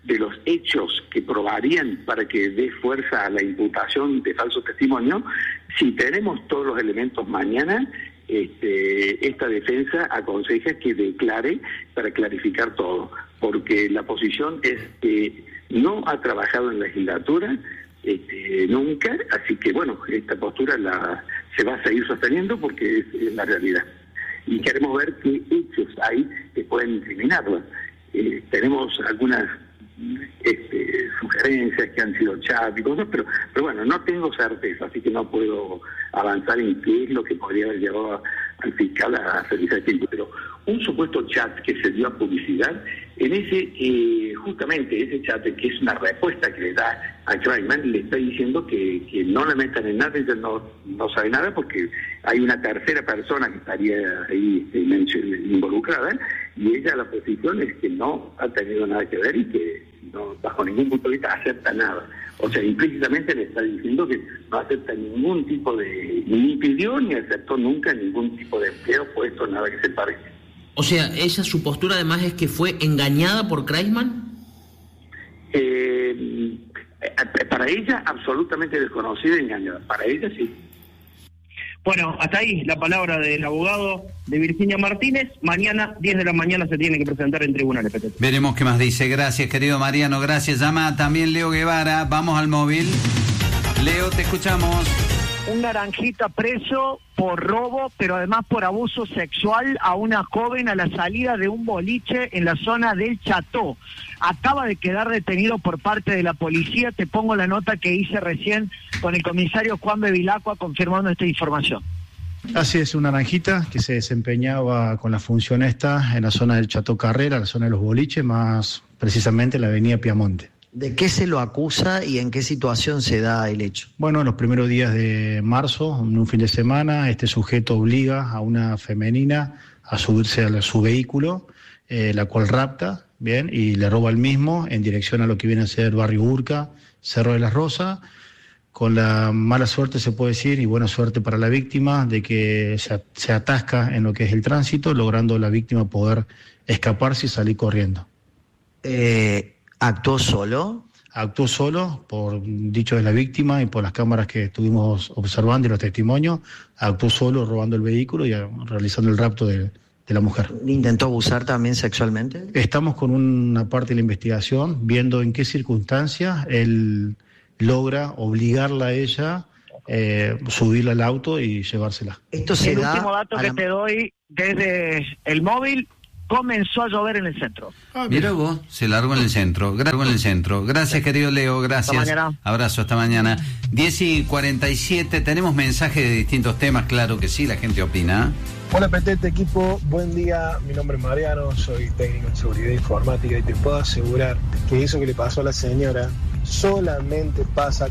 de los hechos que probarían para que dé fuerza a la imputación de falso testimonio, si tenemos todos los elementos mañana, esta defensa aconseja que declare para clarificar todo, porque la posición es que no ha trabajado en la legislatura nunca, así que bueno, esta postura se va a seguir sosteniendo porque es la realidad. Y queremos ver qué hechos hay que pueden incriminarla. Tenemos algunas sugerencias que han sido chat y cosas, pero bueno, no tengo certeza, así que no puedo avanzar en qué es lo que podría haber llevado al fiscal a realizar el tiempo. Pero un supuesto chat que se dio a publicidad, en ese, justamente ese chat, que es una respuesta que le da a Kleiman, le está diciendo que no le metan en nada, ella no sabe nada porque hay una tercera persona que estaría ahí involucrada, y ella, la posición es que no ha tenido nada que ver y que no, bajo ningún punto de vista, acepta nada. O sea, implícitamente le está diciendo que no acepta ningún tipo ni pidió ni aceptó nunca ningún tipo de empleo, puesto, nada que se parezca. O sea, ella, su postura además es que fue engañada por Kleiman. Para ella, absolutamente desconocida y engañada. Para ella, sí. Bueno, hasta ahí la palabra del abogado de Virginia Martínez. Mañana, 10 de la mañana, se tiene que presentar en tribunales. Veremos qué más dice. Gracias, querido Mariano, gracias. Llama también Leo Guevara. Vamos al móvil. Leo, te escuchamos. Un naranjita preso por robo, pero además por abuso sexual a una joven a la salida de un boliche en la zona del Cható. Acaba de quedar detenido por parte de la policía. Te pongo la nota que hice recién con el comisario Juan Bevilacqua confirmando esta información. Así es, una naranjita que se desempeñaba con la función esta en la zona del Cható Carrera, la zona de los boliches, más precisamente la avenida Piamonte. ¿De qué se lo acusa y en qué situación se da el hecho? Bueno, en los primeros días de marzo, en un fin de semana, este sujeto obliga a una femenina a subirse a su vehículo, la cual rapta, bien, y le roba el mismo en dirección a lo que viene a ser Barrio Urca, Cerro de las Rosas, con la mala suerte, se puede decir, y buena suerte para la víctima, de que se atasca en lo que es el tránsito, logrando la víctima poder escaparse y salir corriendo. ¿Actuó solo? Actuó solo, por dicho de la víctima y por las cámaras que estuvimos observando y los testimonios. Actuó solo robando el vehículo y realizando el rapto de la mujer. ¿Intentó abusar también sexualmente? Estamos con una parte de la investigación viendo en qué circunstancias él logra obligarla a ella, subirla al auto y llevársela. Esto se da. El último dato que te doy desde el móvil: comenzó a llover en el centro. Mira vos, se largó en el centro. Gracias, querido Leo, gracias. Hasta mañana. Abrazo, hasta mañana. 10:47, tenemos mensajes de distintos temas, claro que sí, la gente opina. Hola Petete, equipo, buen día, mi nombre es Mariano, soy técnico en seguridad informática y te puedo asegurar que eso que le pasó a la señora solamente pasa